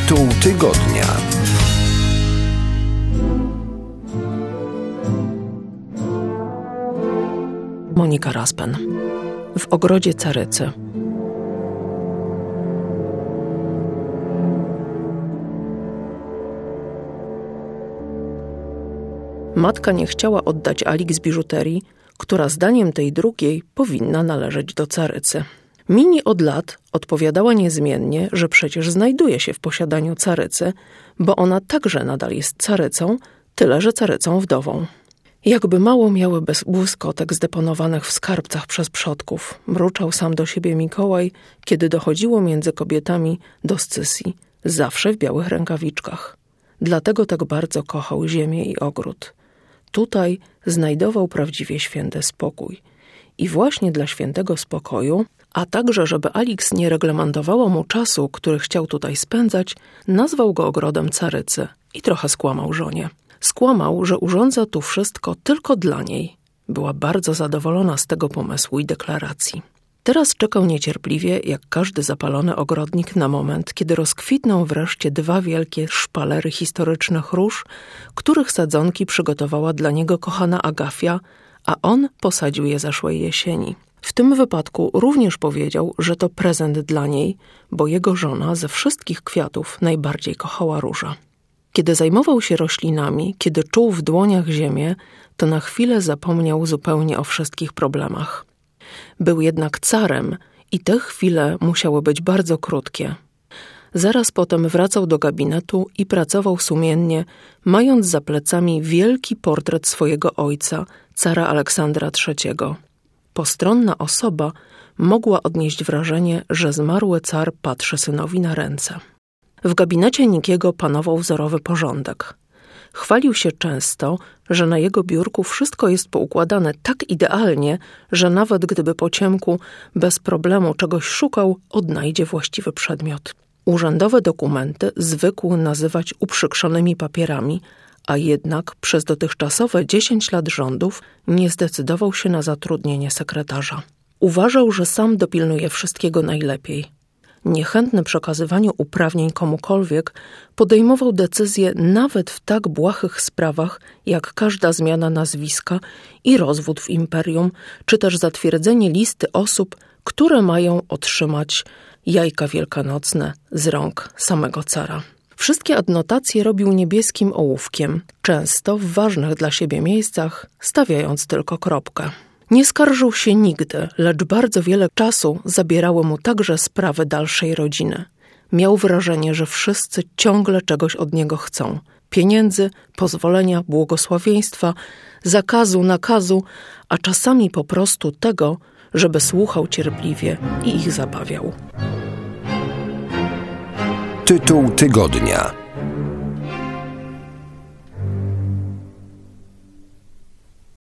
Tytuł tygodnia. Monika Raspen. W ogrodzie Carycy. Matka nie chciała oddać Alix biżuterii, która zdaniem tej drugiej powinna należeć do Carycy. Mini od lat odpowiadała niezmiennie, że przecież znajduje się w posiadaniu Carycy, bo ona także nadal jest Carycą, tyle że Carycą wdową. Jakby mało miały bez błyskotek zdeponowanych w skarbcach przez przodków, mruczał sam do siebie Mikołaj, kiedy dochodziło między kobietami do scysji, zawsze w białych rękawiczkach. Dlatego tak bardzo kochał ziemię i ogród. Tutaj znajdował prawdziwie święty spokój. I właśnie dla świętego spokoju, a także żeby Alix nie reglamentowała mu czasu, który chciał tutaj spędzać, nazwał go ogrodem Carycy i trochę skłamał żonie. Skłamał, że urządza tu wszystko tylko dla niej. Była bardzo zadowolona z tego pomysłu i deklaracji. Teraz czekał niecierpliwie, jak każdy zapalony ogrodnik, na moment, kiedy rozkwitną wreszcie dwa wielkie szpalery historycznych róż, których sadzonki przygotowała dla niego kochana Agafia, a on posadził je zeszłej jesieni. W tym wypadku również powiedział, że to prezent dla niej, bo jego żona ze wszystkich kwiatów najbardziej kochała róża. Kiedy zajmował się roślinami, kiedy czuł w dłoniach ziemię, to na chwilę zapomniał zupełnie o wszystkich problemach. Był jednak carem i te chwile musiały być bardzo krótkie. Zaraz potem wracał do gabinetu i pracował sumiennie, mając za plecami wielki portret swojego ojca, cara Aleksandra III. Postronna osoba mogła odnieść wrażenie, że zmarły car patrzy synowi na ręce. W gabinecie Nikiego panował wzorowy porządek. Chwalił się często, że na jego biurku wszystko jest poukładane tak idealnie, że nawet gdyby po ciemku bez problemu czegoś szukał, odnajdzie właściwy przedmiot. Urzędowe dokumenty zwykł nazywać uprzykrzonymi papierami, a jednak przez dotychczasowe 10 lat rządów nie zdecydował się na zatrudnienie sekretarza. Uważał, że sam dopilnuje wszystkiego najlepiej. Niechętny przekazywaniu uprawnień komukolwiek, podejmował decyzje nawet w tak błahych sprawach, jak każda zmiana nazwiska i rozwód w imperium, czy też zatwierdzenie listy osób, które mają otrzymać jajka wielkanocne z rąk samego cara. Wszystkie adnotacje robił niebieskim ołówkiem, często w ważnych dla siebie miejscach, stawiając tylko kropkę. Nie skarżył się nigdy, lecz bardzo wiele czasu zabierały mu także sprawy dalszej rodziny. Miał wrażenie, że wszyscy ciągle czegoś od niego chcą. Pieniędzy, pozwolenia, błogosławieństwa, zakazu, nakazu, a czasami po prostu tego, żeby słuchał cierpliwie i ich zabawiał. Tytuł tygodnia.